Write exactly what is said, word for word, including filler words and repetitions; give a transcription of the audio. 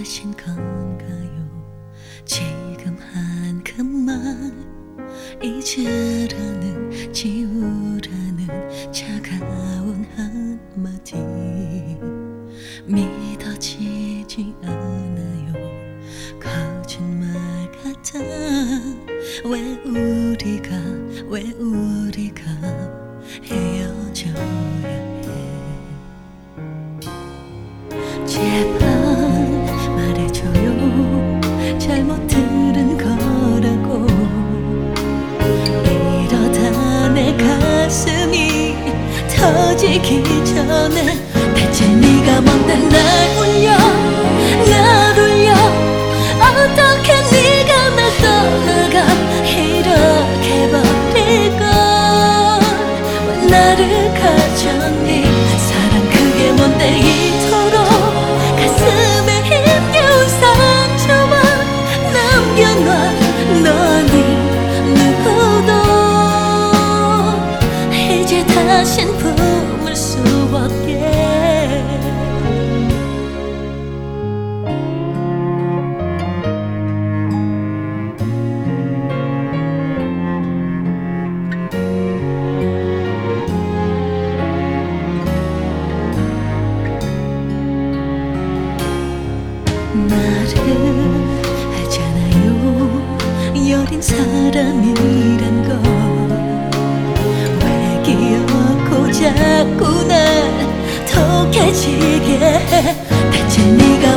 하신 건가요? 지금 한 그 말 잊으라는 지우라는 차가운 한마디 믿어지지 않아요. 거짓말 같아. 왜 우리가 왜 우리가 헤어져야 해. 제발 말해줘요. 잘못 들은 거라고. 이러다 내 가슴이 터지기 전에 대체 네가 뭔데 날 울려 날 울려. 어떻게 네가 날 떠나가 이렇게 버릴 걸. 왜 나를 가졌니. 사랑 그게 뭔데 이토록 가슴에 힘겨운 상처만 남겨놔. 너니 누구도 이제 다신 품을 수 없게. 말을 하잖아요. 여린 사람이란 걸. 왜 귀엽고 자꾸 날 독해지게 해. 대체 네가